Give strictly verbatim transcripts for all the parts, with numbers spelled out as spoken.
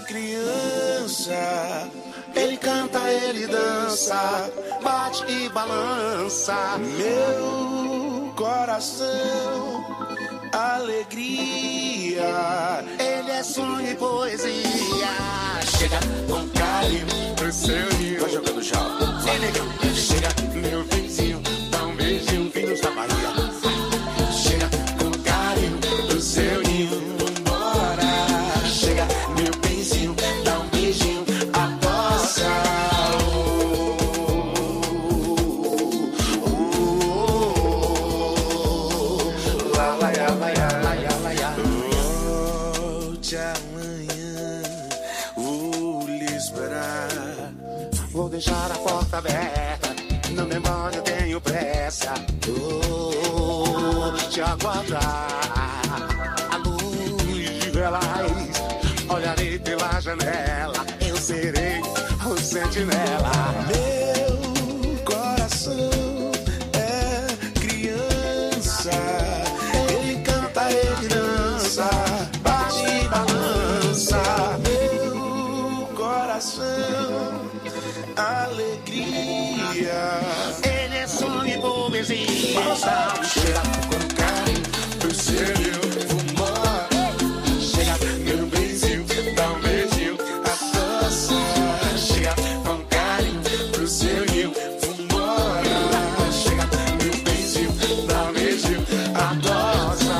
criança. Ele canta, ele dança, bate e balança. Meu coração, alegria. Ele é sonho e poesia. Chega com carinho pro seu ninho. Vai jogando já. Vem, negão. Chega, meu vizinho, dá um beijinho, vinhos da Bahia. Chega com carinho pro seu ninho. Vambora. Chega, meu vizinho, dá um beijinho, adoça. Lá, lá, lá, lá, lá, lá, lá. Volte amanhã, vou lhe esperar. Vou deixar a porta aberta, não demore, eu tenho pressa. Vou te aguardar. A luz de velas, olharei pela janela. Eu serei o sentinela. Meu coração é criança. Ele canta, ele dança, bate e balança. Meu coração, alegria. Ele é sonho e poesia. Chega com carinho pro seu fumor. Chega, meu benzinho, dá um beijinho, adoça. Chega com carinho pro seu fumor. Chega, meu benzinho, dá um beijinho, adoça.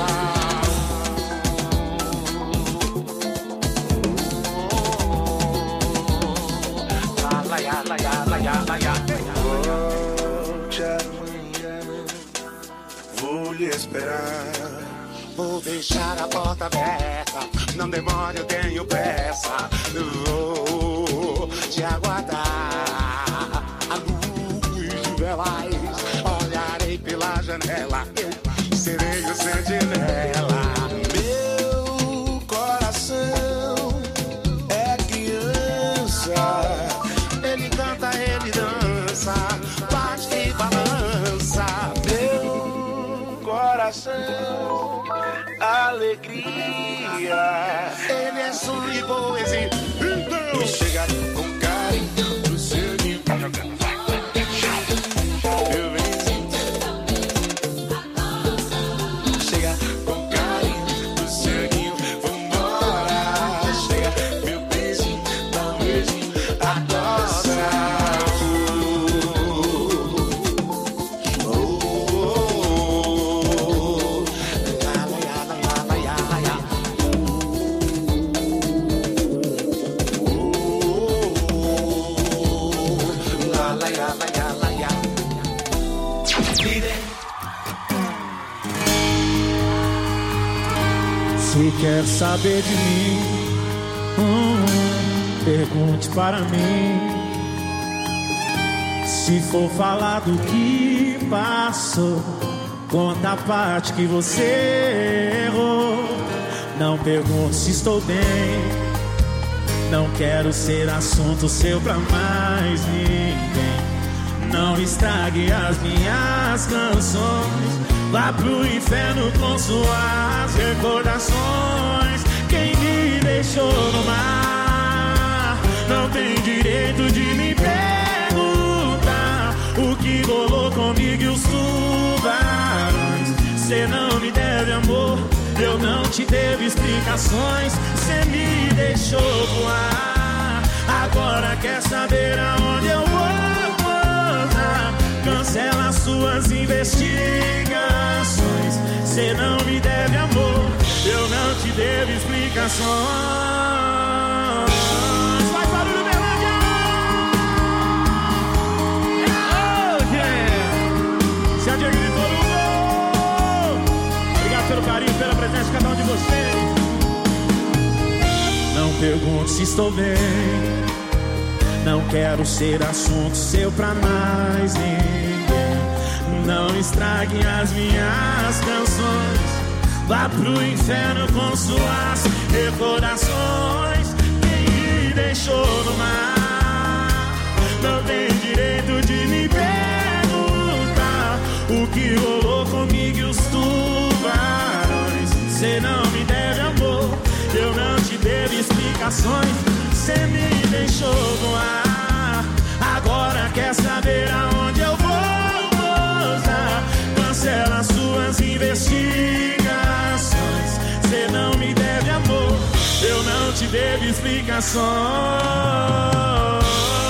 Volte amanhã, vou lhe esperar. Vou deixar a porta aberta, não demore, eu tenho pressa. Vou te aguardar. A luz de velas, olharei pela janela. Eu serei o sentinela. Meu coração é criança. Ele canta, ele dança, bate e balança. Meu coração, alegria. Ele é sonho e poesia. Então, chega com carinho pro seu ninho. Meu benzinho. Chega com carinho pro seu ninho. Vambora. Chega, meu benzinho, dá um beijinho, adoça. Se quer saber de mim, hum, pergunte para mim. Se for falar do que passou, conta a parte que você errou. Não pergunte se estou bem, não quero ser assunto seu pra mais ninguém. Não estrague as minhas canções, vá pro inferno com suas recordações. Quem me deixou no mar não tem direito de me perguntar o que rolou comigo e os tubarões. Cê não me deve amor, eu não te devo explicações. Cê me deixou voar, agora quer saber aonde eu vou. Cancela suas investigações. Cê não me deve amor, eu não te devo explicações. Faz barulho, Berlândia! Oh, yeah! Se a Diego gritou no gol. Obrigado pelo carinho, pela presença de cada um de vocês. Não pergunte se estou bem, não quero ser assunto seu pra mais ninguém. Não estrague as minhas canções, vá pro inferno com suas recordações. Quem me deixou no mar não tem direito de me perguntar o que rolou comigo e os tubarões. Cê não me deve amor, eu não te devo explicações. você me deixou voar. Agora quer saber aonde eu vou pousar. Cancela suas investigações. Você não me deve amor, eu não te devo explicações.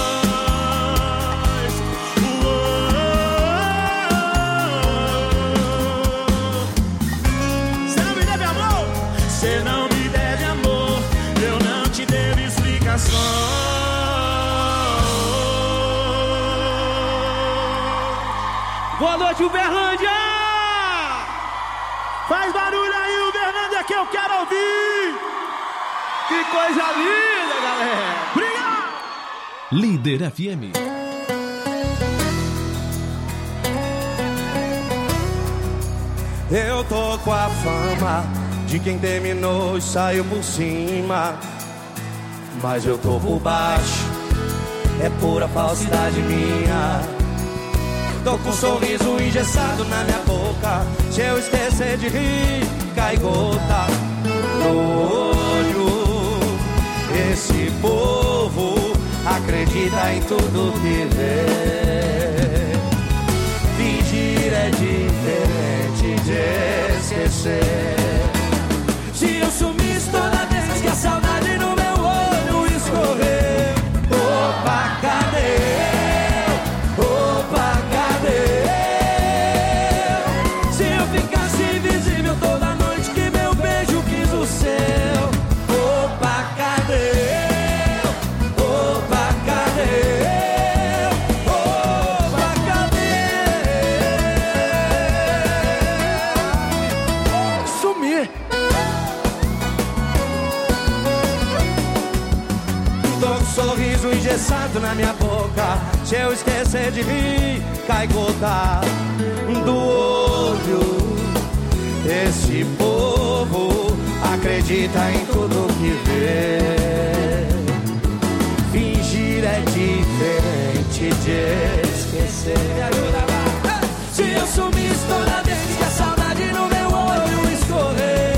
Você não me deve amor, eu não te devo explicações. Boa noite, Uberlândia! Faz barulho aí, Uberlândia, que eu quero ouvir! Que coisa linda, galera! Obrigado! Líder F M. Eu tô com a fama de quem terminou e saiu por cima, mas eu tô por baixo, é pura falsidade minha. Tô com um sorriso engessado na minha boca, se eu esquecer de rir, cai gota no olho. Esse povo acredita em tudo que vê. Fingir é diferente de esquecer. Se eu sumisse toda vez que a saudade no meu olho escorrer, opa, cadê eu? Opa, cadê eu? Se eu ficasse invisível toda noite que meu beijo quis o seu, opa, cadê eu? Opa, cadê eu? Opa, cadê eu? Sumir. Sorriso engessado na minha boca, se eu esquecer de rir, cai gota do olho. Esse povo acredita em tudo que vê. Fingir é diferente de esquecer. Me ajuda lá. Se eu sumisse toda vez que a saudade no meu olho escorreu,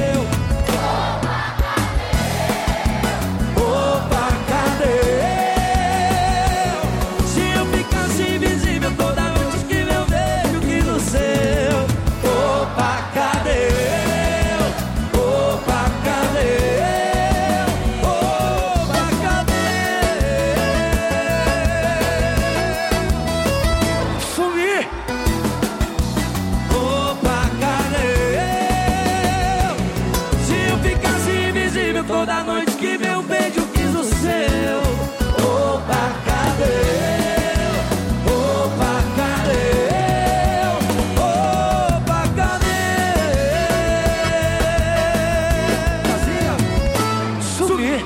toda noite que meu beijo quis o seu. Opa, cadê eu? Opa, cadê eu? Opa, cadê eu? Sumir.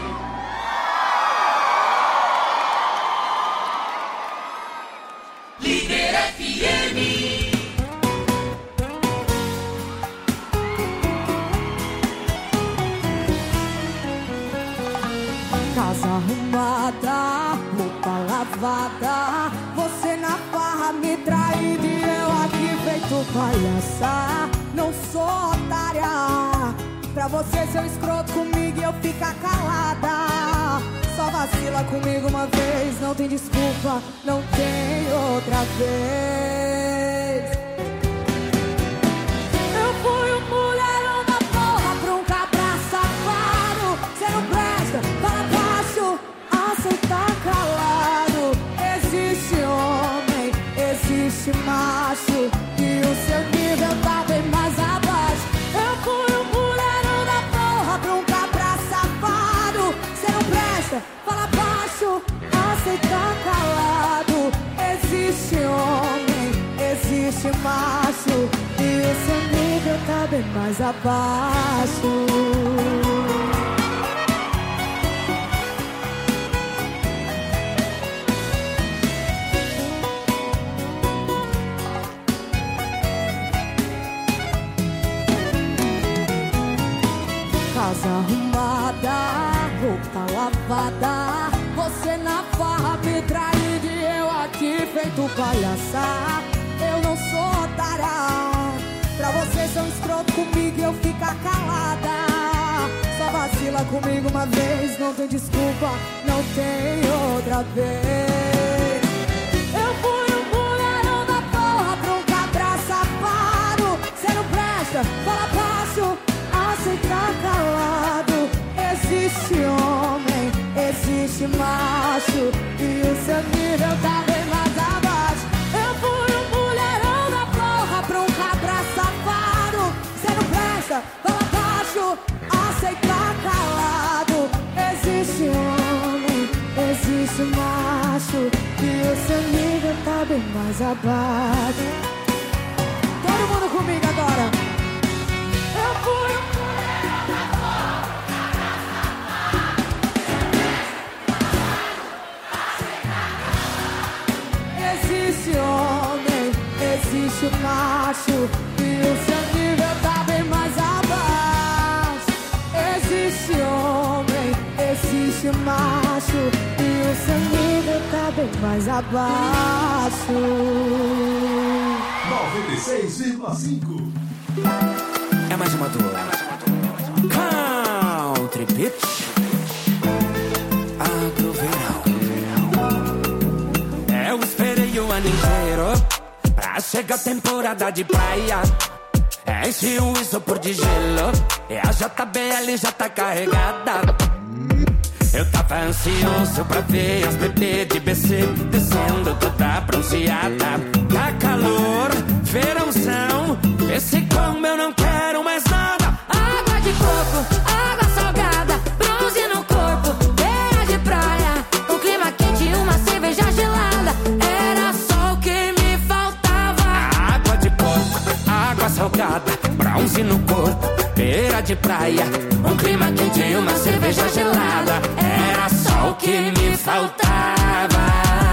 Líder F M. Casa arrumada, roupa lavada, você na farra me traído e eu aqui feito palhaça. Não sou otária, pra você ser escroto comigo e eu ficar calada. Só vacila comigo uma vez, não tem desculpa, não tem outra vez. Eu fui um mulherão da porra pra um cabra safado. Cê não presta, fala baixo, aceita calado. Existe homem, existe macho, e o seu nível tá bem mais abaixo. Eu fui um mulherão da porra pra um cabra safado. Cê não presta, fala baixo, aceita calado. Existe homem, existe macho, e o seu nível tá bem mais abaixo. Casa arrumada, roupa lavada, você na farra me traído e eu aqui feito palhaça. Eu não sou otária, pra você ser um escroto comigo e eu ficar calada. Só vacila comigo uma vez, não tem desculpa, não tem outra vez. Eu fui um mulherão da porra pra um cabra safado. Cê não presta, fala baixo, aceita calado. Existe homem, existe macho, e o seu nível tá bem mais abaixo. Eu fui um mulherão da porra pra um cabra safado. Cê não presta, fala baixo, aceita calado. Existe homem, existe macho, e o seu nível tá bem mais abaixo. Todo mundo comigo agora. Eu fui um mulherão da porra. Existe homem, existe macho, e o seu nível tá bem mais abaixo. Existe homem, existe macho, e o seu nível tá bem mais abaixo. noventa e seis vírgula cinco. É mais uma dor. Country Beach. Agro verão. Eu esperei o ano inteiro pra chegar a temporada de praia. Enche o isopor de gelo e a J B L já tá carregada. Eu tava ansioso pra ver as bebês de B C descendo toda bronzeada. Tá calor, verãozão, esse como eu não quero mais nada. Água de coco, água salgada, bronze no corpo, beira de praia, um clima quente e uma cerveja gelada. Era só o que me faltava. Água de coco, água salgada, bronze no corpo, beira de praia, um clima quente e uma cerveja gelada. Era só o que me faltava.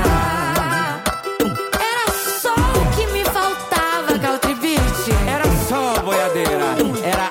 Era só o que me faltava, Country Beach. Era só boiadeira, era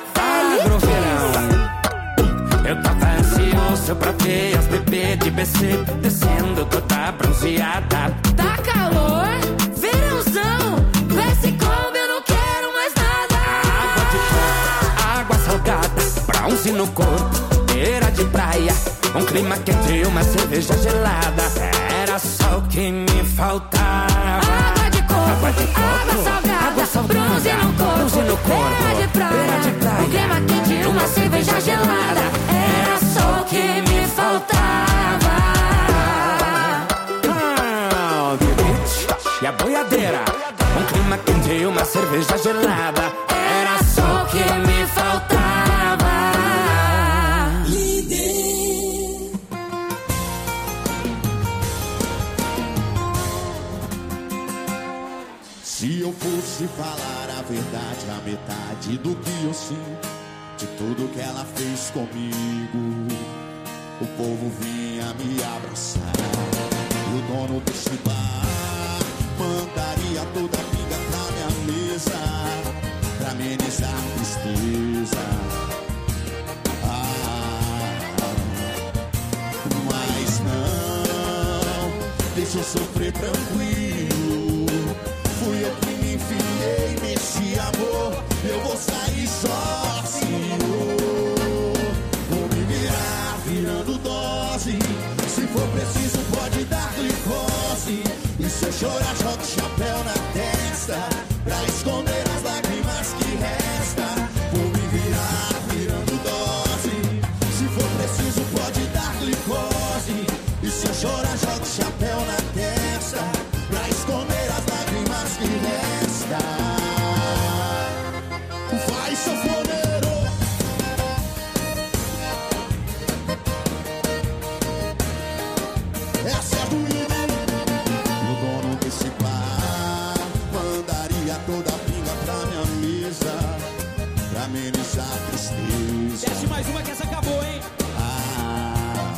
agroverão. Eu tava ansioso pra ver as bebês de B C descendo toda bronzeada. Tá calor, verãozão, com esse combo eu não quero mais nada. Água de coco, água salgada, bronze no corpo, beira de praia, um clima quente e uma cerveja gelada. Era só o que me faltava. Água de coco, água, de coco, água salgada, água salgada, bronze no corpo, bronze no corpo, beira de praia, beira de praia, um clima quente e uma cerveja gelada. Era só o que me faltava. Country Beach e a boiadeira, um clima quente e uma cerveja gelada. Era só o que me faltava. Se eu fosse falar a verdade, a metade do que eu sinto, de tudo que ela fez comigo, o povo vinha me abraçar. E o dono desse bar mandaria toda a pinga pra minha mesa, pra amenizar a tristeza. Ah, mas não, deixa eu sofrer tranquilo. Fui eu que me enfiei nesse amor, eu vou sair sozinho. Vou me virar virando dose, se for preciso pode dar glicose. E se eu chorar jogo chapéu na testa, pra esconder as lágrimas que resta. Vou me virar virando dose, se for preciso pode dar glicose. E se eu chorar jogo chapéu na testa, pra esconder as lágrimas que resta. Vai, sanfoneiro. Essa é do Yuri. O dono desse bar mandaria toda a pinga pra minha mesa, pra amenizar a tristeza. Desce mais uma que essa acabou, hein? Ah,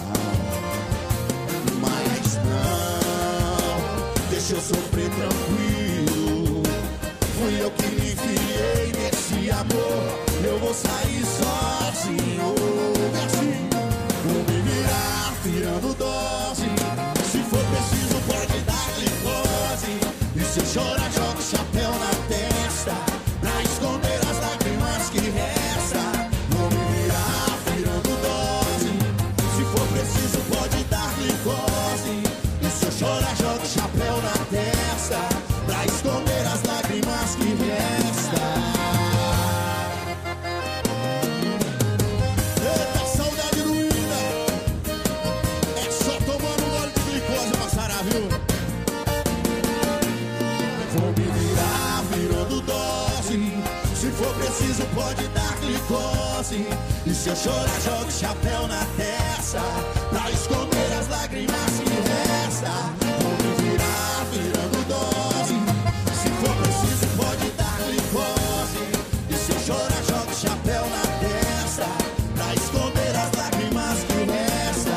mas não, deixa eu sofrer tranquilo. Fui eu que me enfiei nesse amor, eu vou sair sozinho. Assim, vou me virar virando dose, se for preciso pode dar glicose. E se eu chorar jogo chapéu na testa, pra esconder as lágrimas que resta. Vou me virar virando dose. preciso pode dar glicose. E se eu chorar, jogo chapéu na testa, pra esconder as lágrimas que resta. Vou me virar virando dose. Se for preciso pode dar glicose. E se eu chorar, jogo chapéu na testa, pra esconder as lágrimas que resta.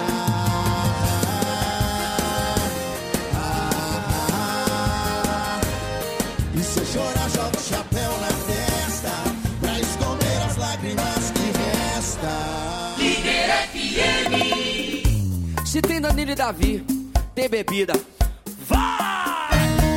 Ah, e se eu chorar, jogo chapéu na testa, pra esconder as lágrimas que resta. Líder F M. Se tem Danilo e Davi, tem bebida. Vai!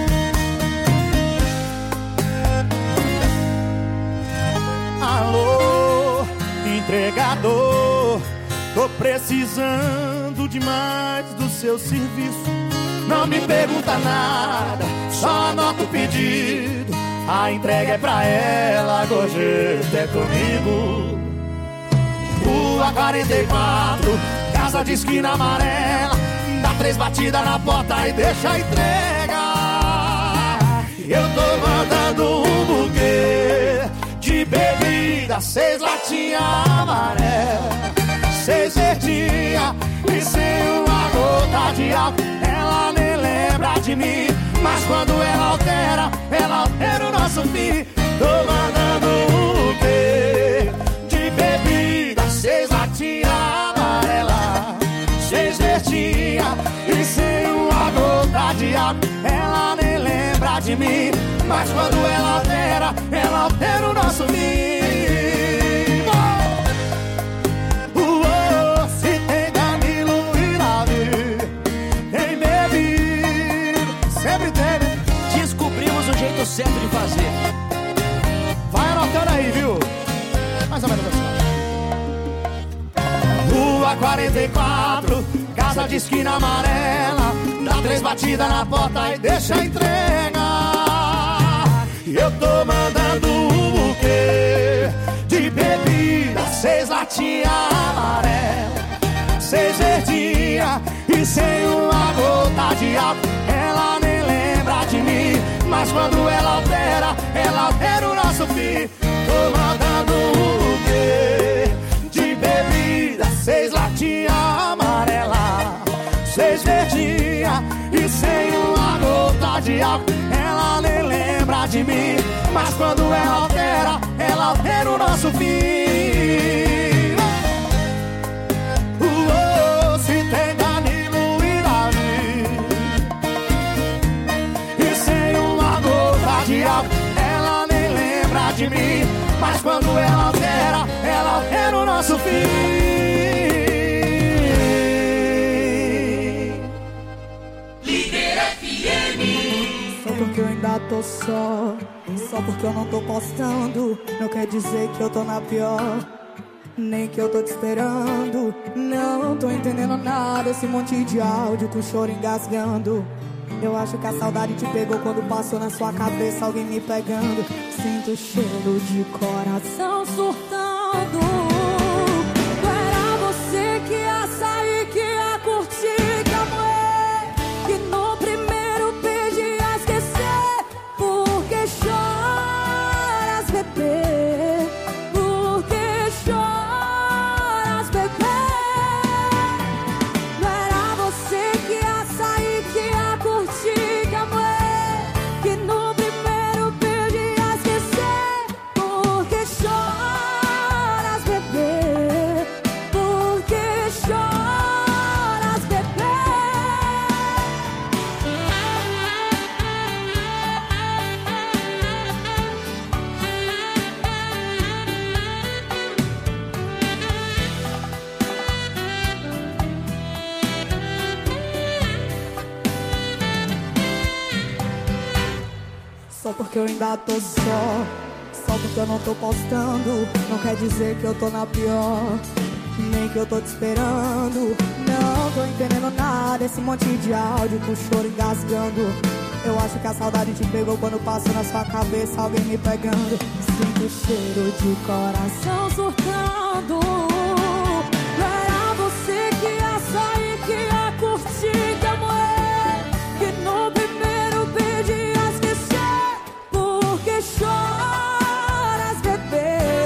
Alô, entregador, tô precisando demais do seu serviço. Não me pergunta nada, só anota o pedido. A entrega é pra ela, gorjeta é comigo. Rua quarenta e quatro, casa de esquina amarela. Dá três batidas na porta e deixa a entrega. Eu tô mandando um buquê de bebida, seis latinhas amarelas, seis verdinhas e sem uma gota de álcool. Ela nem lembra de mim, mas quando ela altera, ela altera o nosso fim. Tô mandando um buquê de bebida, seis latinhas amarelas, seis verdinhas e sem uma gota de álcool. Ela nem lembra de mim, mas quando ela altera, ela altera o nosso fim. Uou, se tem Danilo e Davi, tem bebido, sempre teve. Descobrimos o jeito certo de fazer. Vai anotando aí, viu? Mais ou menos assim. Rua quarenta e quatro, casa de esquina amarela. Dá três batidas na porta e deixa a entrega. Eu tô mandando um buquê de bebida, seis latinhas amarelas, seis verdinhas e sem uma gota de álcool. Ela nem lembra de mim, mas quando ela altera, ela altera o nosso fim. Tô mandando um buquê de bebida, seis latinhas amarelas, seis verdinhas e sem uma gota de álcool. Ela nem lembra de mim, mas quando ela altera, ela altera o nosso fim. Uou, se tem Danilo e Davi, e sem uma gota de álcool. Ela nem lembra de mim, mas quando ela altera, ela altera o nosso fim. Líder F M. Só porque eu ainda tô só, só porque eu não tô postando, não quer dizer que eu tô na pior, nem que eu tô te esperando. Não tô entendendo nada, esse monte de áudio, tu choro engasgando. Eu acho que a saudade te pegou quando passou na sua cabeça alguém me pegando. Sinto o cheiro de coração surtando. Não era você que ia sair, que ia curtir, que ia morrer, que no primeiro beijo ia esquecer. Por que choras, bebê? Por que choras, bebê? Não era você que ia sair, que ia curtir, que ia morrer, que no primeiro beijo ia esquecer. Por que choras, bebê? Por que choras, bebê? Só porque eu ainda tô só, só porque eu não tô postando, não quer dizer que eu tô na pior, nem que eu tô te esperando. Não tô entendendo nada, esse monte de áudio com choro engasgando. Eu acho que a saudade te pegou quando passou na sua cabeça alguém me pegando. Sinto o cheiro de coração surtando. Não era você que ia sair, que ia curtir, que ia morrer, que no primeiro beijo ia esquecer. Por que choras, bebê?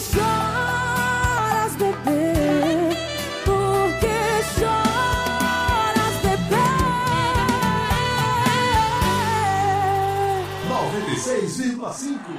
choras, bebê? Por que choras, bebê? noventa e seis vírgula cinco.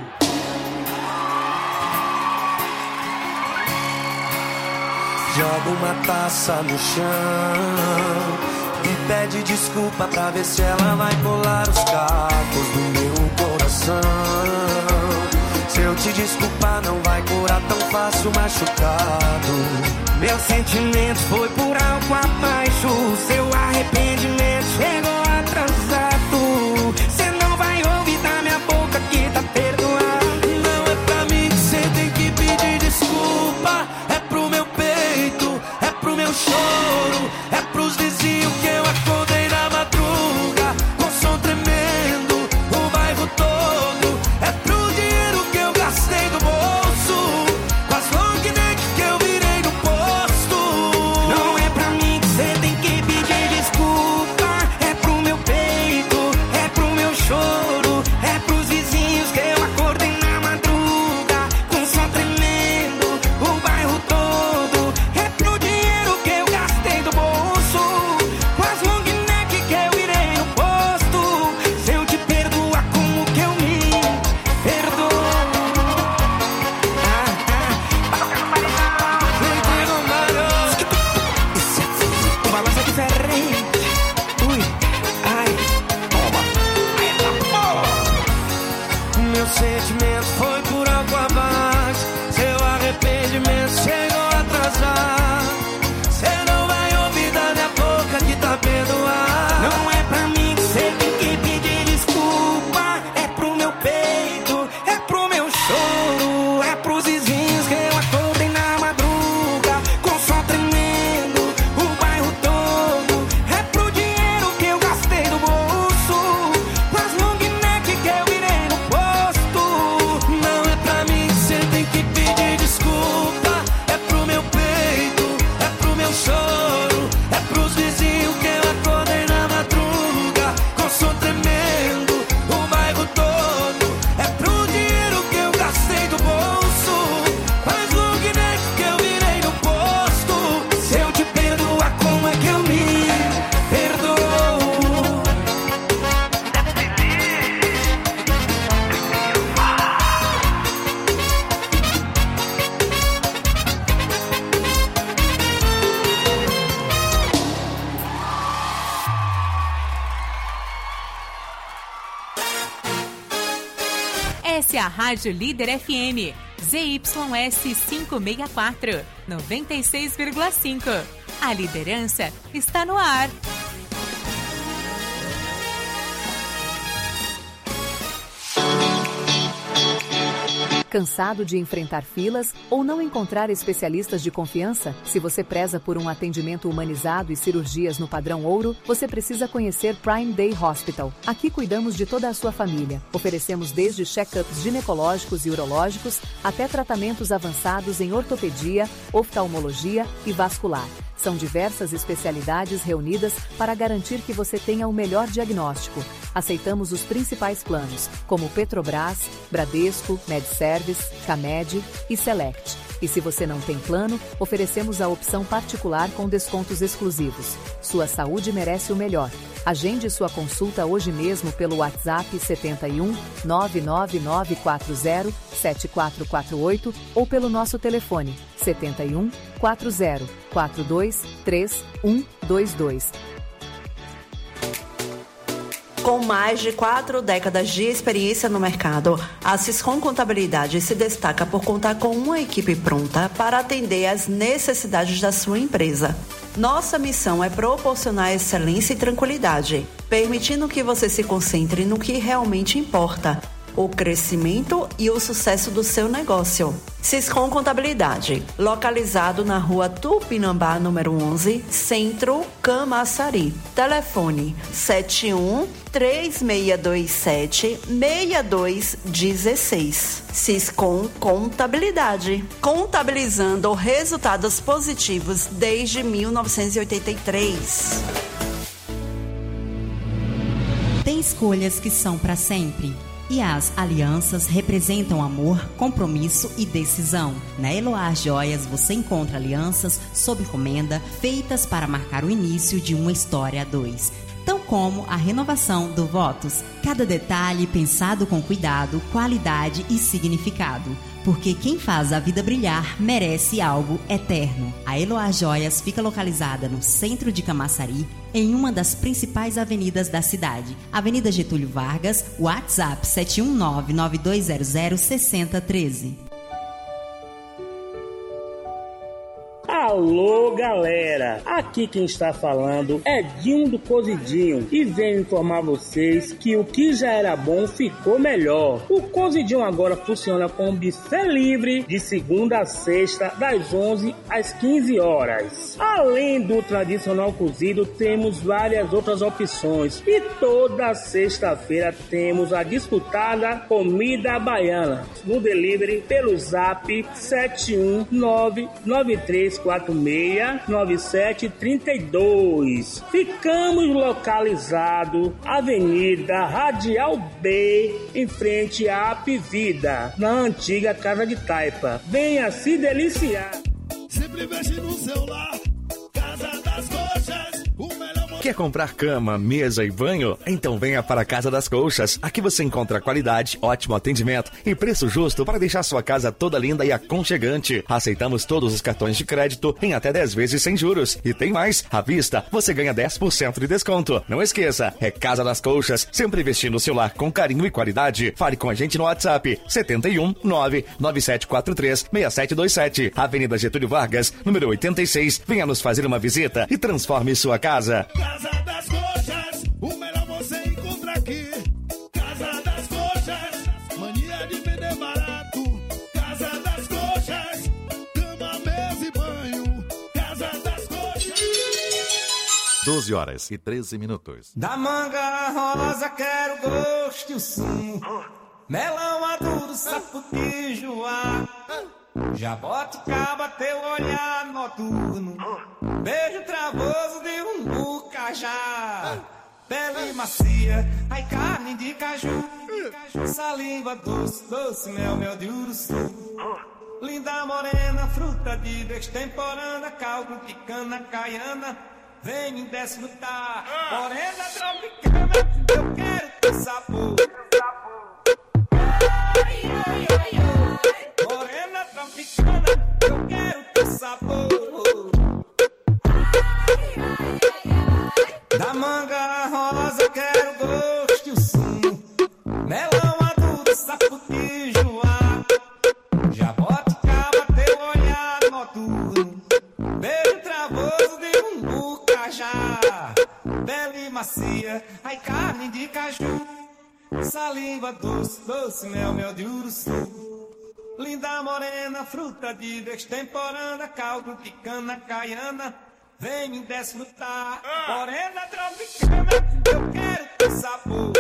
Joga uma taça no chão e pede desculpa pra ver se ela vai colar os cacos do meu coração. Se eu te desculpar não vai curar tão fácil machucado. Meu sentimento foi por algo abaixo. Seu arrependimento chegou atrasado. Cê não vai ouvir da minha boca que tá perdoado. Não é pra mim que cê tem que pedir desculpa. É pro meu peito, é pro meu choro, é pros vizinhos que eu acordei na madruga com som tremendo, o bairro todo. É pro dinheiro que eu gastei do bolso, com as long neck que eu virei no posto. Não é pra mim que cê tem que pedir desculpa. É pro meu peito, é pro meu choro, é pros vizinhos que eu acordei na madruga com som tremendo, o bairro todo. É pro dinheiro que eu gastei do bolso, com as long neck que eu virei no posto. Se eu te perdoar, como que eu me perdoo? Ah, ah. Leitinho no Mário. O balanço é diferente. Ui, ai, toma. Meu sentimento foi por algo abaixo. Seu arrependimento chegou atrasado. Cê não vai ouvir da minha boca que tá perdoado. Não é pra mim que cê tem que pedir desculpa. É pro meu peito, é pro meu choro, é pros vizinhos que eu acordei na madruga com som tremendo, o bairro todo. É pro dinheiro que eu gastei do bolso, com as long neck que eu virei no posto. Não é pra mim que cê tem que pedir desculpa. É pro meu peito, é pro meu choro, é pros vizinhos que eu acordei na madruga com som tremendo, o bairro todo. É pro dinheiro que eu gastei do bolso, com as long neck que eu virei no posto. Se eu te perdoar, como é que eu me perdoo? Essa é a Rádio Líder F M, Z Y S quinhentos e sessenta e quatro, noventa e seis vírgula cinco. A liderança está no ar. Cansado de enfrentar filas ou não encontrar especialistas de confiança? Se você preza por um atendimento humanizado e cirurgias no padrão ouro, você precisa conhecer Prime Day Hospital. Aqui cuidamos de toda a sua família. Oferecemos desde check-ups ginecológicos e urológicos até tratamentos avançados em ortopedia, oftalmologia e vascular. São diversas especialidades reunidas para garantir que você tenha o melhor diagnóstico. Aceitamos os principais planos, como Petrobras, Bradesco, MedService, Camed e Select. E se você não tem plano, oferecemos a opção particular com descontos exclusivos. Sua saúde merece o melhor. Agende sua consulta hoje mesmo pelo WhatsApp setenta e um, nove nove nove quatro zero, sete quatro quatro oito ou pelo nosso telefone setenta e um, quatro zero, quatro dois três um dois dois. Com mais de quatro décadas de experiência no mercado, a Siscom Contabilidade se destaca por contar com uma equipe pronta para atender às necessidades da sua empresa. Nossa missão é proporcionar excelência e tranquilidade, permitindo que você se concentre no que realmente importa, o crescimento e o sucesso do seu negócio. Siscom Contabilidade, localizado na rua Tupinambá, número onze, Centro, Camaçari. Telefone sete um, três seis dois sete, seis dois um seis. Siscom Contabilidade, contabilizando resultados positivos desde mil novecentos e oitenta e três. Tem escolhas que são para sempre? E as alianças representam amor, compromisso e decisão. Na Eloá Joias você encontra alianças sob encomenda feitas para marcar o início de uma história a dois. Tão como a renovação do votos. Cada detalhe pensado com cuidado, qualidade e significado. Porque quem faz a vida brilhar merece algo eterno. A Eloá Joias fica localizada no centro de Camaçari, em uma das principais avenidas da cidade. Avenida Getúlio Vargas, WhatsApp sete um nove, nove dois zero zero, seis zero um três. Alô, galera! Aqui quem está falando é Dinho do Cozidinho e venho informar vocês que o que já era bom ficou melhor. O Cozidinho agora funciona com buffet livre de segunda a sexta, das onze às quinze horas. Além do tradicional cozido, temos várias outras opções e toda sexta-feira temos a disputada comida baiana no delivery pelo zap sete um nove, nove três quatro seis, nove sete três dois. Ficamos localizados Avenida Radial B, em frente à Apivida, na antiga Casa de Taipa. Venha se deliciar. Sempre mexe no celular, Casa das Coxas, o melhor. Quer comprar cama, mesa e banho? Então venha para a Casa das Colchas. Aqui você encontra qualidade, ótimo atendimento e preço justo para deixar sua casa toda linda e aconchegante. Aceitamos todos os cartões de crédito em até dez vezes sem juros. E tem mais, à vista você ganha dez por cento de desconto. Não esqueça, é Casa das Colchas, sempre vestindo o seu lar com carinho e qualidade. Fale com a gente no WhatsApp sete um nove, nove sete quatro três, seis sete dois sete. Avenida Getúlio Vargas, número oitenta e seis. Venha nos fazer uma visita e transforme sua casa. Casa das Coxas, o melhor você encontra aqui. Casa das Coxas, mania de vender barato. Casa das Coxas, cama, mesa e banho. Casa das Coxas. doze horas e treze minutos. Da manga rosa quero gosto e o sumo. Melão maduro, sapo de joá. Jaboticaba, teu olhar noturno. Beijo travoso de um bucajá. Pele macia, ai carne de caju. Saliva doce, doce, mel, mel de uruçu. Linda morena, fruta de destemporânea. Caldo de cana caiana, vem me desfrutar. Morena tropicana, eu quero teu sabor. Ai, ai, ai, ai. Morena tropicana, eu quero teu sabor. Da manga rosa quero gosto e o sumo. Melão maduro, sapo de joá. Jaboticaba, teu olhar noturno. Beijo travoso de um bucajá. Pele macia, ai carne de caju. Saliva doce, doce, mel, mel de uruçu. Linda morena, fruta de destemporânea. Caldo de cana caiana, vem me desfrutar. Morena tropicana, eu quero teu sabor.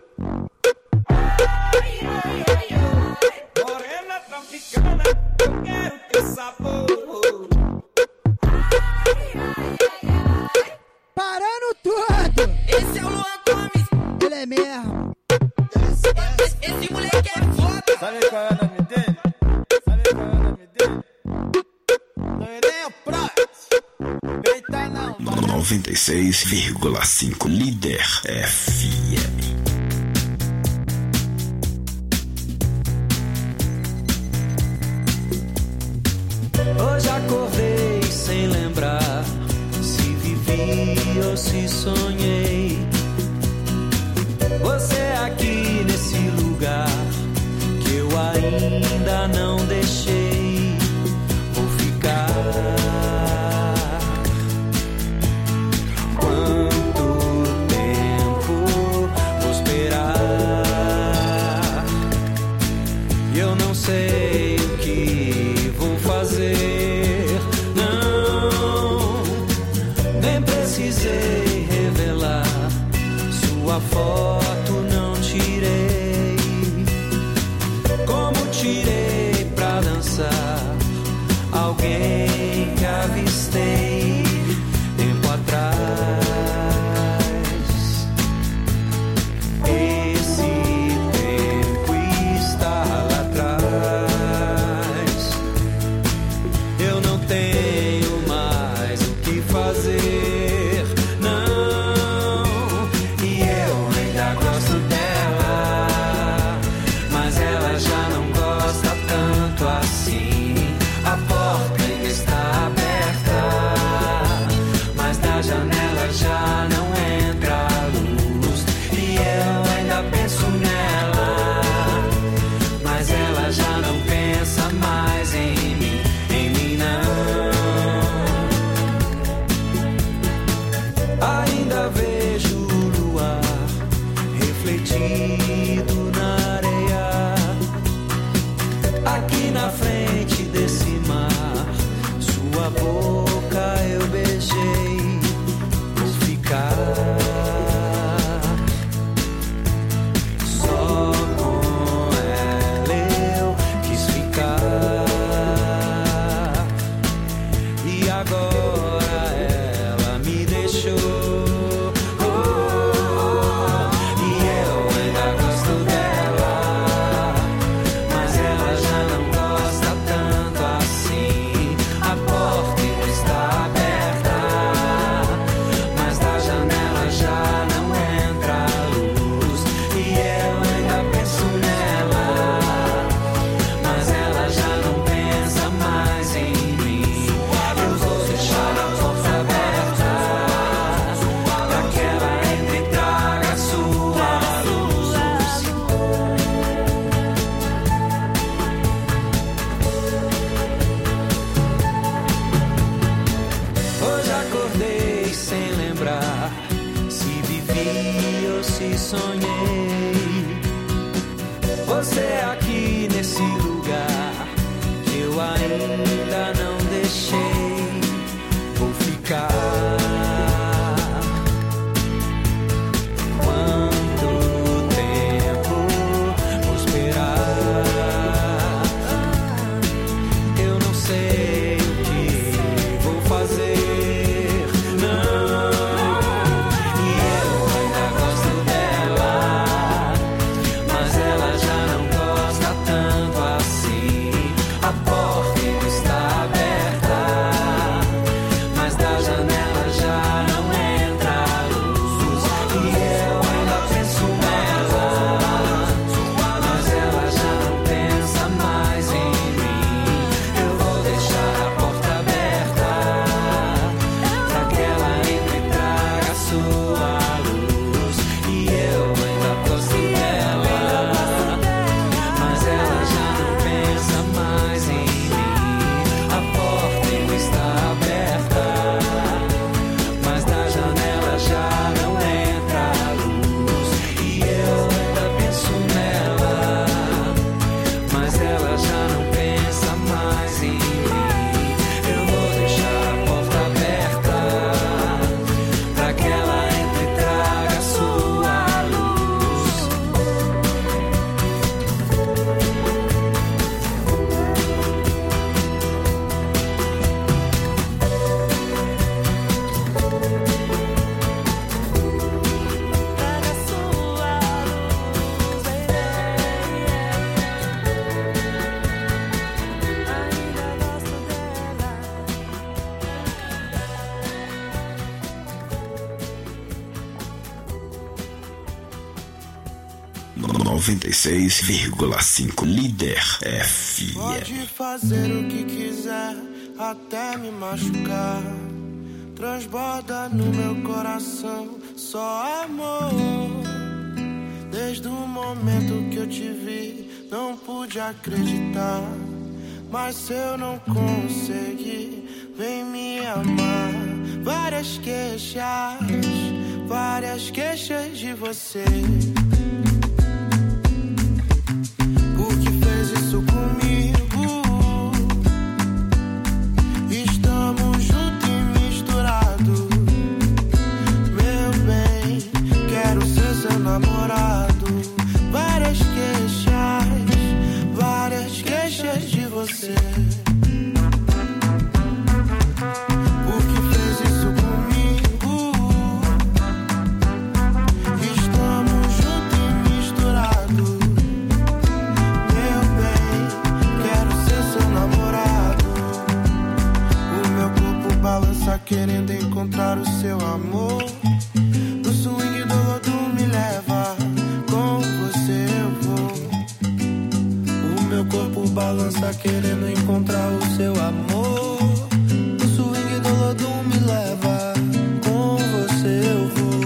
Ai, ai, ai, ai. Morena tropicana, eu quero teu sabor. Ai, ai, ai, ai. Parando tudo. Esse é o Luan Gomes. Ele é mesmo. Esse, esse, esse moleque é foda. Sabe qual é o nome dele? Sabe qual é o nome dele? Não é nem o Prot. Eita não. noventa e seis vírgula cinco Líder F M. Hoje acordei sem lembrar se vivi ou se sonhei. Você aqui nesse lugar que eu ainda não deixei. Vou ficar. Quanto tempo vou esperar? E eu não sei o que vou fazer. Não, nem precisei revelar sua foto, não tirei. Como tirei pra dançar alguém que avistei tempo atrás. Esse tempo sonhei. Você aqui nesse lugar que eu ainda não deixei. Vou ficar. Quanto tempo vou esperar? Eu não sei o que vou fazer. Não. E eu ainda gosto dela, mas ela já não gosta tanto assim. A porta ainda está aberta, mas da janela já não entra a luz. E eu ainda penso nela, mas ela já não pensa mais em mim. Eu vou deixar a porta aberta pra que ela entre e traga a sua luz. E eu ainda gosto dela, mas ela já não pensa mais em mim. A porta ainda está aberta, mas da janela já não entra a luz. E eu ainda penso nela, mas ela já não pensa mais em mim. Eu vou deixar a porta aberta pra que ela entre e traga a sua luz. Traga a sua luz, ainda gosto dela. noventa e seis vírgula cinco Líder F M. Pode fazer o que quiser, até me machucar. Transborda no meu coração só amor. Desde o momento que eu te vi, não pude acreditar. Mas se eu não conseguir, vem me amar. Várias queixas, várias queixas de você. Por que fez isso comigo? Estamos juntos e misturados. Meu bem, quero ser seu namorado. Várias queixas, várias queixas de você. Por que fez isso comigo? Estamos juntos e misturados. Meu bem, quero ser seu namorado. O meu corpo balança querendo encontrar o seu amor. No swing do lodo me leva, com você eu vou. O meu corpo balança querendo encontrar o seu amor. No swing do lodo me leva, com você eu vou.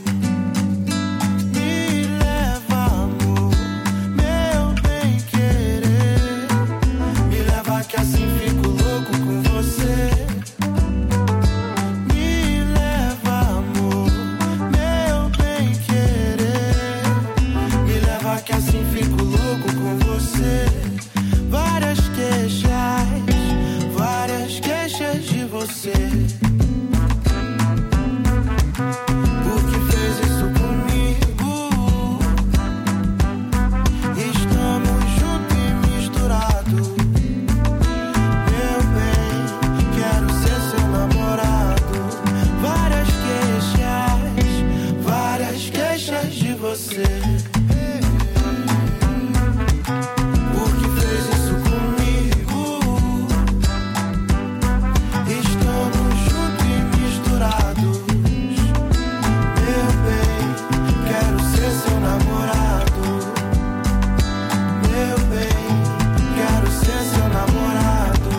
Me leva, amor, meu bem querer. Me leva que assim fico louco com você. Me leva, amor, meu bem querer. Me leva que assim fico louco com você. Várias queixas, várias queixas de você. Por que fez isso comigo? Estamos juntos e misturados. Meu bem, quero ser seu namorado. Várias queixas, várias queixas de você. Por que fez isso comigo? Estamos juntos e misturados. Meu bem, quero ser seu namorado. Meu bem, quero ser seu namorado.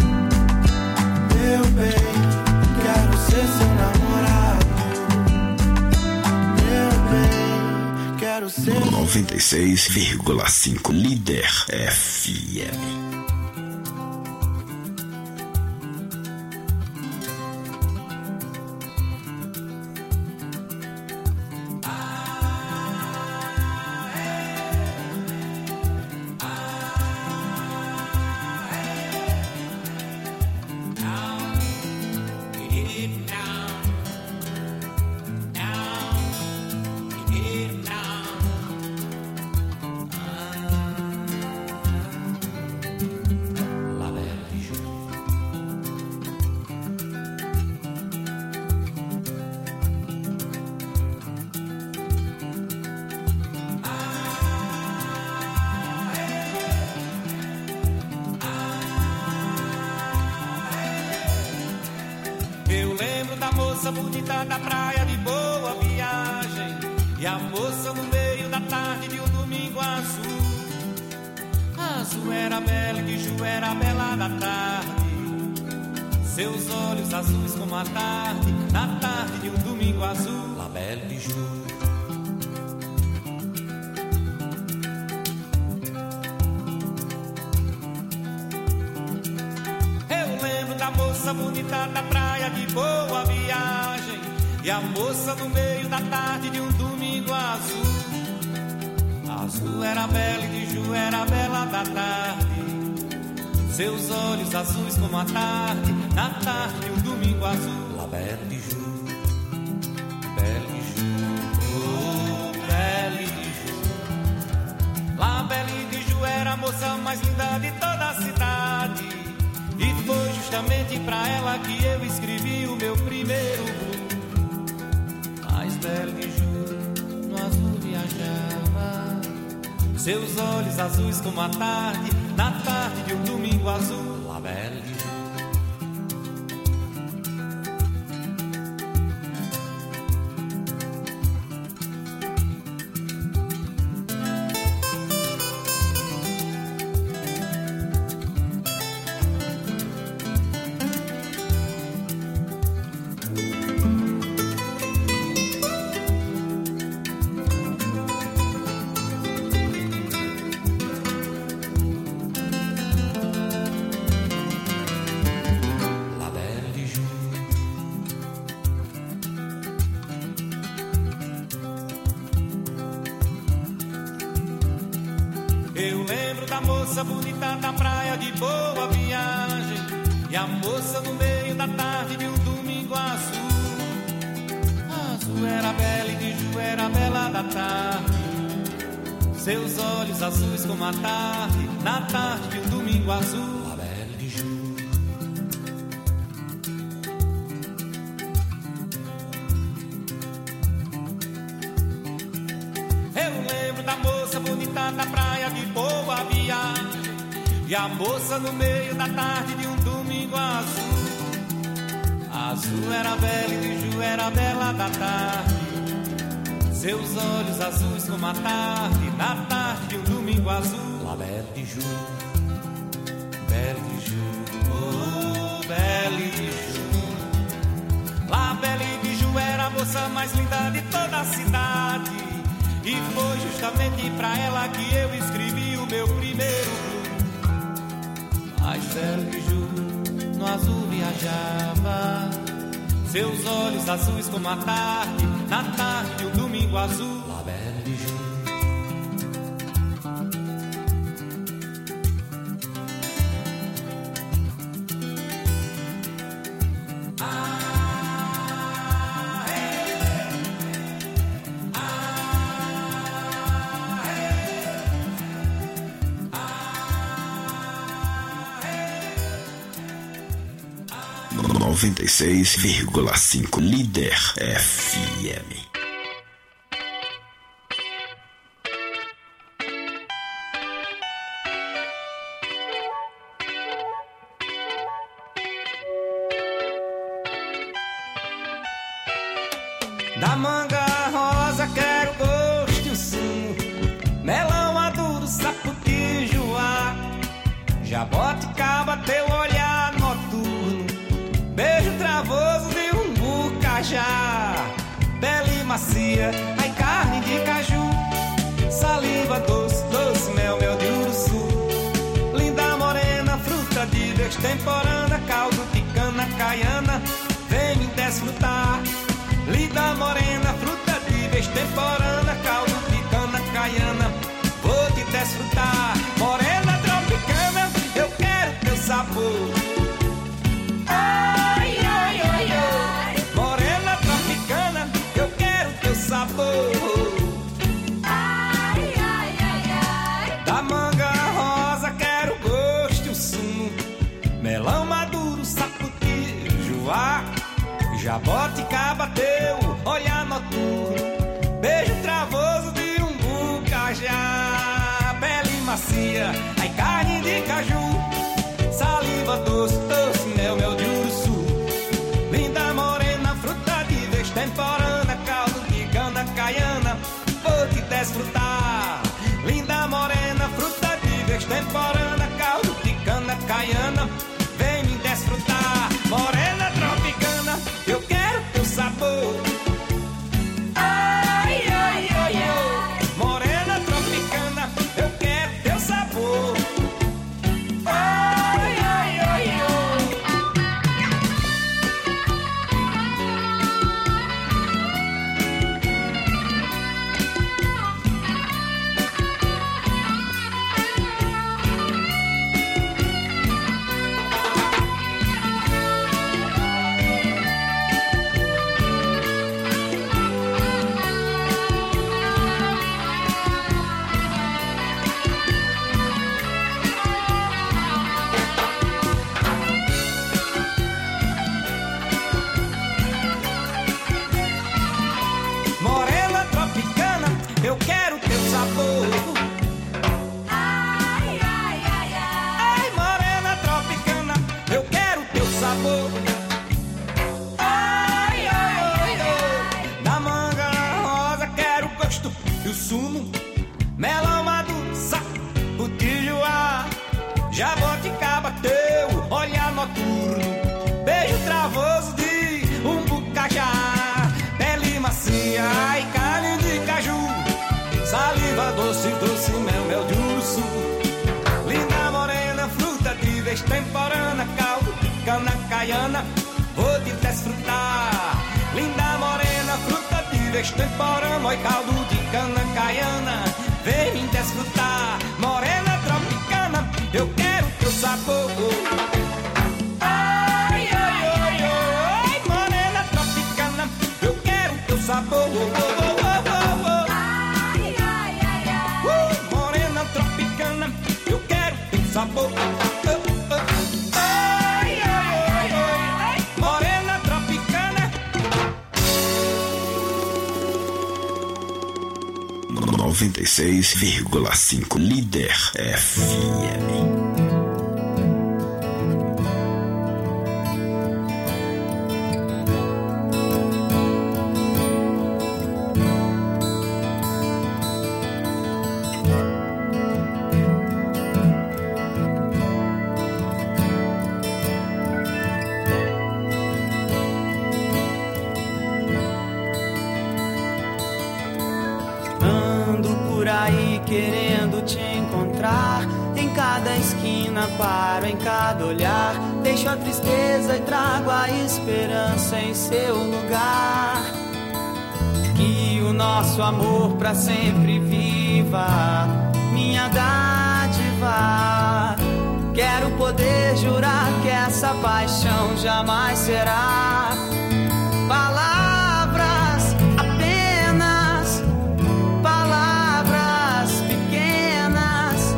Meu bem, quero ser seu namorado. Meu bem, quero ser. noventa e seis vírgula cinco Líder F M. lembro da moça bonita da praia de Boa Viagem, e a moça no meio da tarde de um domingo azul. Azul era bela e de Ju era bela da tarde, seus olhos azuis como a tarde, na tarde de um domingo azul. La Belle de Ju. A moça bonita da praia de Boa Viagem, e a moça no meio da tarde de um domingo azul. Azul era bela e de Ju era bela da tarde, seus olhos azuis como a tarde, na tarde de um domingo azul. La Belle de Ju, Belle de Ju, oh, Belle de Ju. La Belle de Ju era a moça mais linda de toda a cidade, e foi justamente pra ela que eu escrevi o meu primeiro blues. Mais bela de Ju, no azul viajava, seus olhos azuis como a tarde, na tarde de um domingo azul. La Belle de Ju. Eu lembro da moça bonita da praia de Boa Viagem, e a moça no meio da tarde de um domingo azul. Azul era bela e de Ju era bela da tarde, seus olhos azuis como a tarde, na tarde de um domingo azul. La Belle de Ju. Eu lembro da moça bonita da praia de Boa Viagem, e a moça no meio da tarde de um domingo azul. Azul era bela e de Ju era bela da tarde, seus olhos azuis como a tarde, na tarde de um domingo azul. La Belle de Ju, Belle de Ju, oh, Belle de Ju. La Belle de Ju era a moça mais linda de toda a cidade, e foi justamente pra ela que eu escrevi o meu primeiro blues. Mais bela de Ju, no azul viajava, seus olhos azuis como a tarde, na tarde de um domingo azul. La Belle de Ju. noventa e seis vírgula cinco Líder F M. Da manga rosa quero gosto e o sumo, melão maduro, saputi, joá, jaboticaba, teu olhar noturno, beijo travoso de um bucajá, bela e macia, ai carne de caju, saliva doce, doce mel, mel de uruçu, linda morena, fruta de destemporânea, caldo de cana caiana, vem me desfrutar. Linda morena, fruta de destemporânea, caldo de cana caiana, vou te desfrutar. Morena tropicana, eu quero teu sabor. Ai, ai, ai, ai. Morena tropicana, eu quero teu sabor. Ai, ai, ai, ai. Da manga rosa quero gosto e o sumo, melão maduro, saputi, joá, jaboticaba, teu olhar noturno, beijo travoso de um bucajá, pele macia, ai carne de caju, saliva doce, doce mel, mel de uruçu, linda morena. sabor. Ai, ai, ai, ai. Da manga rosa quero o gosto e o sumo. Melão maduro, sapo de joá. Jaboticaba teu olhar noturno. Beijo travoso de um bucajá. Pele macia e carne de caju. Saliva doce, doce, mel, mel de urso. Linda morena, fruta de vez temporana. Caldo de cana caiana, vou te desfrutar. Linda morena, fruta de vez temporana. Oi, caldo de cana caiana, vem me desfrutar. Morena tropicana, eu quero teu sabor. Ai, ai, ai, ai, morena tropicana, eu quero teu sabor. Ai, ai, ai, ai, uh, morena tropicana, eu quero teu sabor. Ai, ai, ai, ai, morena tropicana. noventa e seis vírgula cinco Líder F M. Querendo te encontrar em cada esquina, paro em cada olhar. Deixo a tristeza e trago a esperança em seu lugar. Que o nosso amor pra sempre viva, minha dádiva. Quero poder jurar que essa paixão jamais será palavras, apenas palavras pequenas,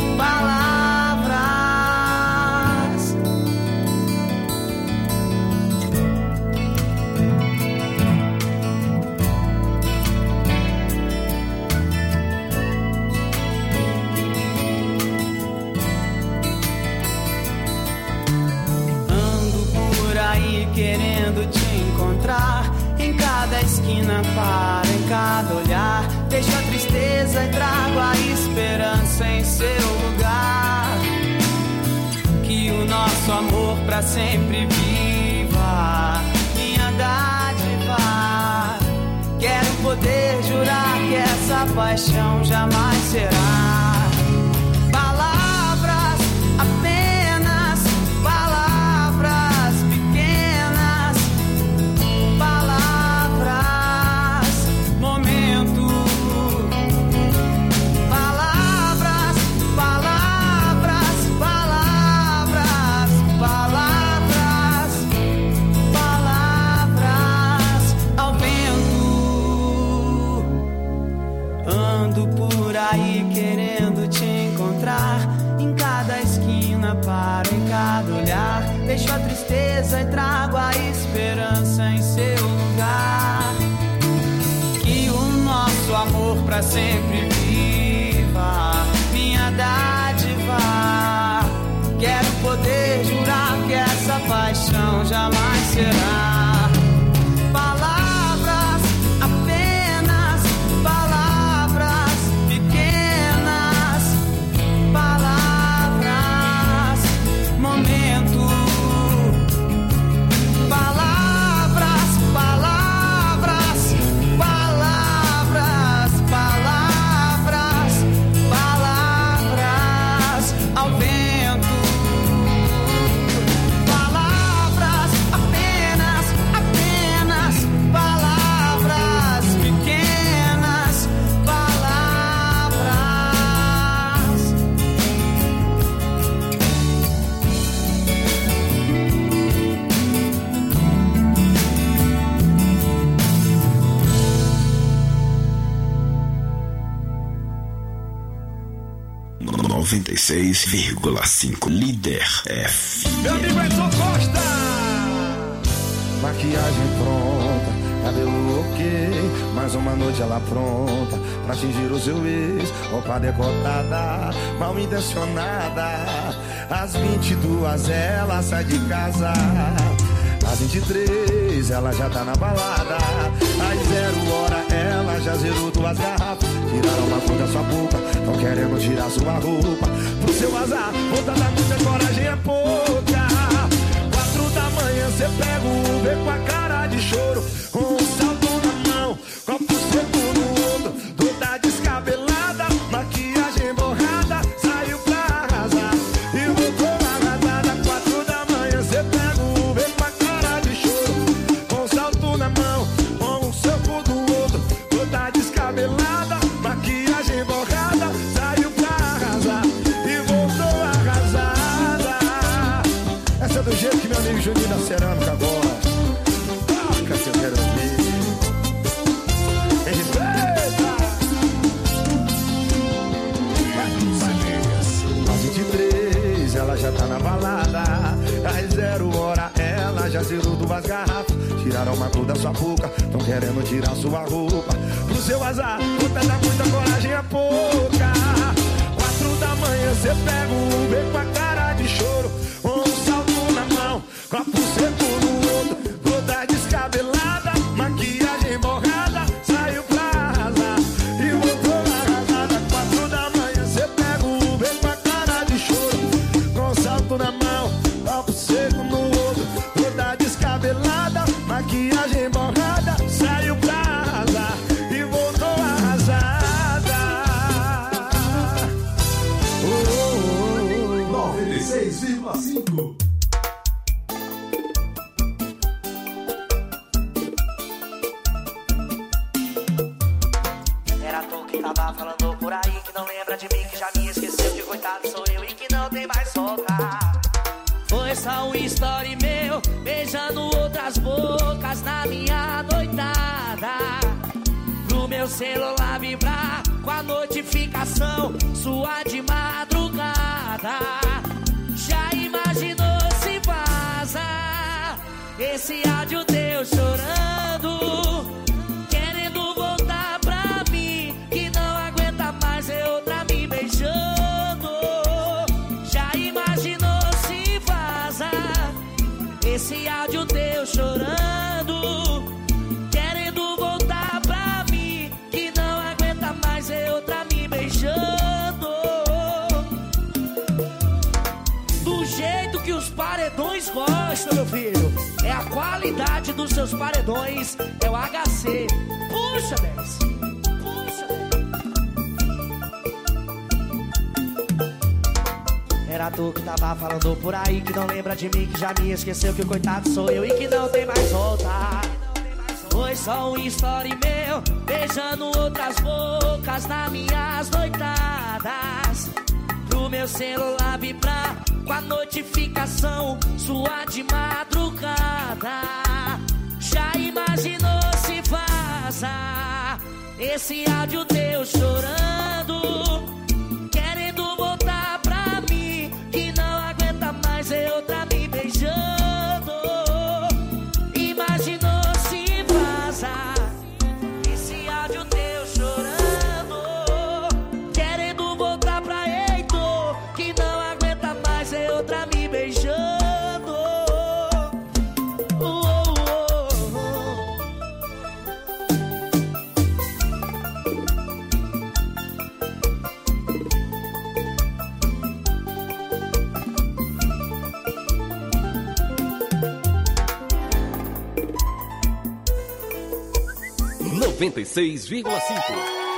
palavras. Ando por aí querendo te encontrar em cada esquina, paro em cada olhar. Deixo a tristeza e trago a esperança em seu lugar. Que o nosso amor pra sempre viva, minha dádiva. Quero poder jurar que essa paixão jamais será palavras, apenas palavras pequenas, palavras, momento. Palavras, palavras, palavras, palavras, palavras ao vento. Ando por aí querendo te encontrar em cada esquina, paro em cada olhar. Deixo a tristeza e trago a esperança em seu lugar. Que o nosso amor pra sempre viva, minha dádiva. Quero poder jurar que essa paixão jamais será palavras, apenas palavras pequenas, palavras, momento. Palavras, palavras, palavras, palavras, palavras ao vento. Palavras, apenas, apenas palavras pequenas, palavras. noventa e seis vírgula cinco Líder F M. Meu Diverson Costa. Maquiagem pronta, cabelo ok, mais uma noite ela pronta pra atingir o seu ex. Roupa decotada, mal intencionada. Às vinte e duas ela sai de casa. Às vinte e três ela já tá na balada. Às zero hora ela já zerou duas garrafas. Tiraram uma cor da sua boca, tão querendo tirar sua roupa. Pro seu azar, volta da muita, coragem é pouca. Quatro da manhã cê pega o Uber com a cara de choro, com um salto na mão, copo seco no outro, toda descabelada, maquiagem borrada, saiu pra arrasar e voltou arrasada. Quatro da manhã cê pega o Uber com a cara de choro, com um salto na mão, com um soco do outro, toda descabelada, maquiagem borrada, saiu pra arrasar e voltou arrasada. Essa é do jeito que meu amigo Juninho da Cerâmica gosta. Toca, seu garotinho. Às vinte e três ela já tá na balada. Às zero hora ela já zerou duas garrafas. Tiraram uma cor da sua boca, tão querendo tirar sua roupa. Pro seu azar, puta da muita, coragem é pouca. Quatro da manhã cê pega o Uber com a cara de choro, com um salto na mão, copo seco no outro, toda descabelada, maquiagem borrada, saiu pra arrasar e voltou arrasada. Quatro da manhã cê pega o Uber com a cara de choro, com um salto na mão, copo seco no outro, toda descabelada, maquiagem borrada, saiu pra arrasar e voltou arrasada. noventa e seis vírgula cinco. Era tu que tava falando por aí, que não lembra de mim, que já me esqueceu, que coitado sou eu e que não tem mais volta. Foi só um story meu, beijando outras bocas na minha noitada. Pro meu celular vibrar com a notificação sua de madrugada. Já imaginou se vaza esse áudio teu chorando, querendo voltar pra mim, que não aguenta mais ver outra me beijando. Já imaginou se vaza esse áudio teu chorando, querendo voltar pra mim, que não aguenta mais ver outra me beijando. Do jeito que os paredões gostam, meu filho, é a qualidade dos seus paredões, é o H C. Puxa, dez. Puxa, dez. Era tu que tava falando por aí, que não lembra de mim, que já me esqueceu, que o coitado sou eu e que não tem mais volta. Foi só um story meu, beijando outras bocas nas minhas noitadas. Pro meu celular vibrar com a notificação sua de madrugada. Já imaginou se vaza esse áudio teu chorando, querendo voltar pra mim, que não aguenta mais ver outra me beijando. Imaginou se vaza esse áudio teu chorando, querendo voltar pra Heitor, que não aguenta mais ver outra me beijando. noventa e seis vírgula cinco.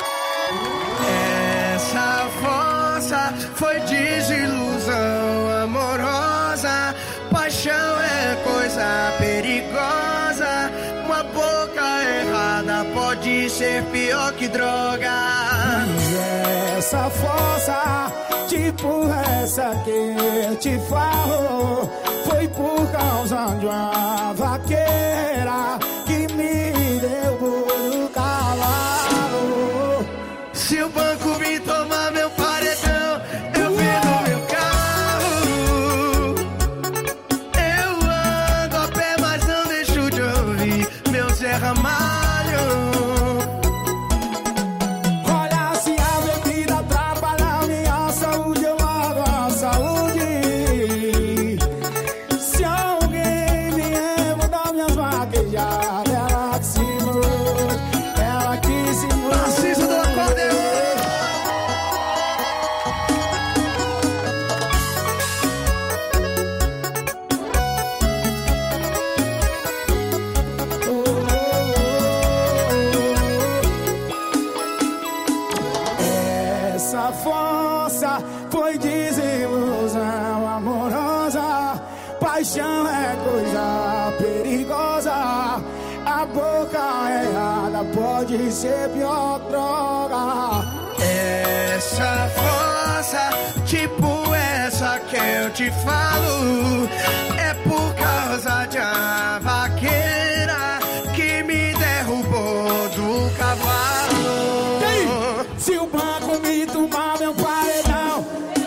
Essa força foi desilusão amorosa. Paixão é coisa perigosa. Uma boca errada pode ser pior que droga. E essa força, tipo essa que te falo, foi por causa de uma vaqueira que me deu por calado. Se o banco me tomar meu paredão, eu vendo meu carro. Eu ando a pé, mas não deixo de ouvir meu Zé Ramalho. coisa perigosa. A boca errada pode ser pior droga. Essa força, tipo essa que eu te falo, é por causa de uma vaqueira que me derrubou do cavalo. Ei, se o banco me tomar meu paredão,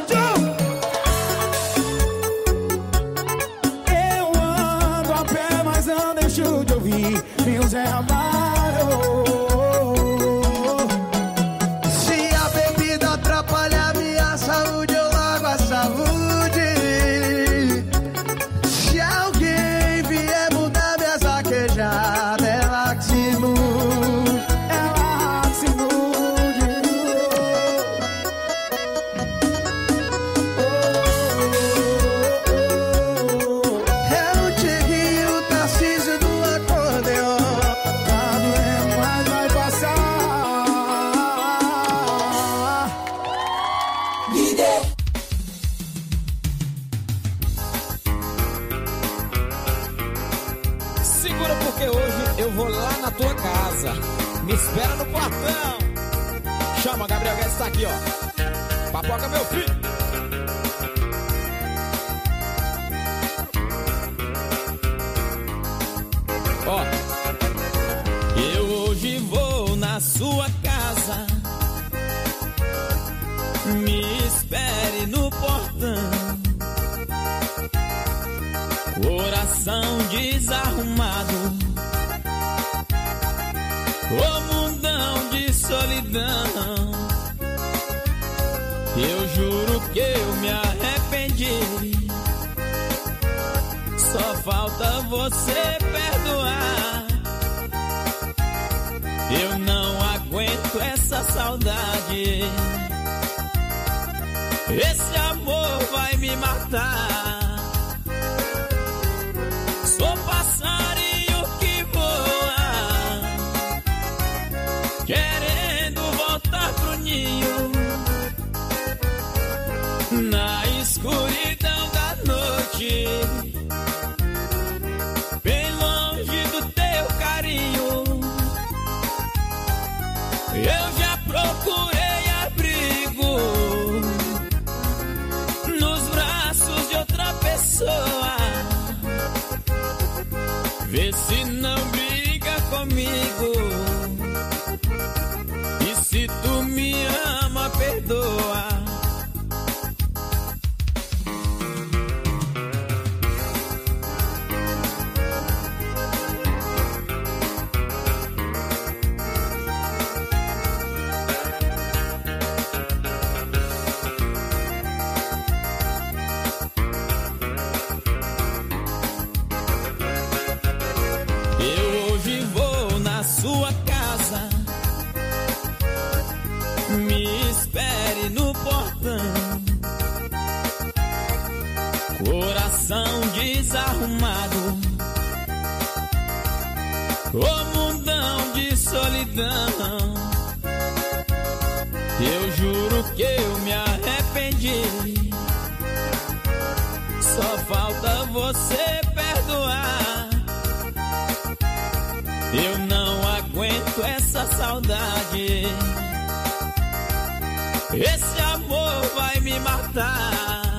eu ando a pé, mas não deixo de ouvir meu Zé Amaro. Se a bebida atrapalhar minha saúde, eu largo a saúde. Se alguém vier mudar minhas vaquejadas, ela que se mude, ela que se mude. É o Tiguinho, o Tarcísio do acordeon. Tá doendo, mas vai passar. Líder. Segura porque hoje eu vou lá na tua casa. Me espera no portão. Chama, Gabriel Guedes tá aqui, ó. Papoca, meu filho. Ó, eu hoje vou na sua casa. Me espere no portão. Coração desarrumado, ô mundão de solidão. Eu juro que eu me arrependi. Só falta você perdoar. Eu não aguento essa saudade. Esse amor vai me matar. Sou passarinho que voa, querendo voltar pro ninho. Na escuridão da noite, bem longe do teu carinho. Eu já procurei abrigo nos braços de outra pessoa. Vê se não briga comigo. E se tu me ama, perdoa. Sua casa, me espere no portão. Coração desarrumado, ô mundão de solidão. Eu juro que eu me arrependi. Só falta você perdoar. Eu não aguento essa saudade. Esse amor vai me matar.